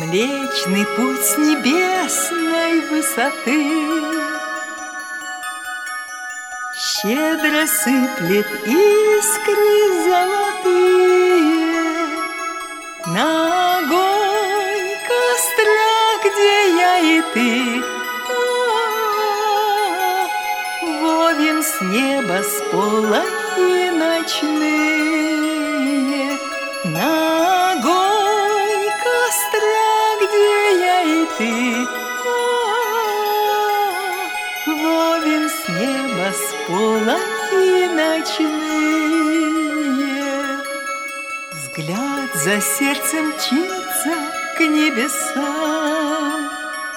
Млечный путь с небесной высоты щедро сыплет искры золотые на огонь костра, где я и ты. Вовьем с неба сполохи ночные на огонь костра, где я и ты. Вовьем с неба сполохи ночные. Взгляд за сердцем мчится к небесам,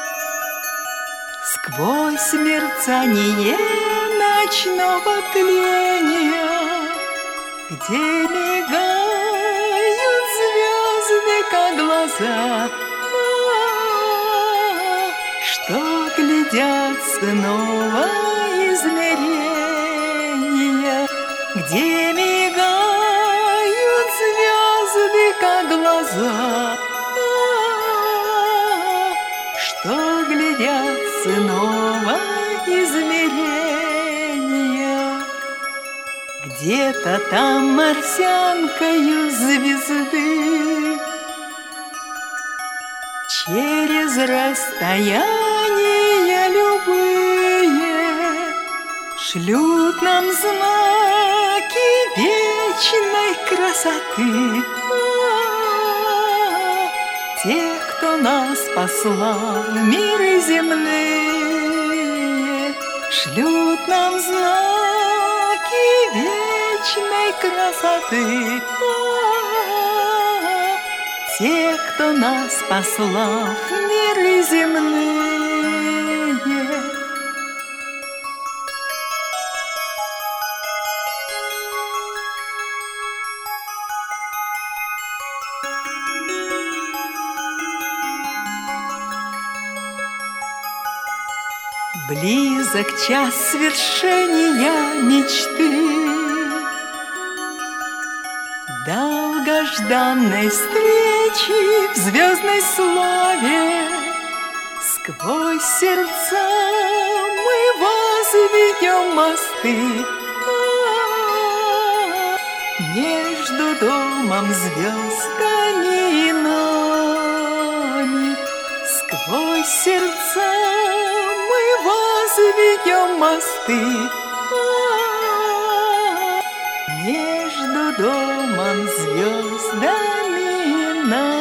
сквозь мерцание ночного тления, где мигают звезды, как глаза, что глядят снова измерения, где мигают звезды, как глаза, что глядят снова измерения. Где-то там марсианкою звезды через расстояния любые шлют нам знаки вечной красоты. Те, кто нас послал в миры земные, шлют нам знаки вечной красоты. Те, кто нас послал в миры земные. Близок час свершения мечты, долгожданной встречи в звездной славе. Сквозь сердца мы возведем мосты между домом, звездами и нами. Сквозь сердца мы возведем мосты между домом, звездами и нами.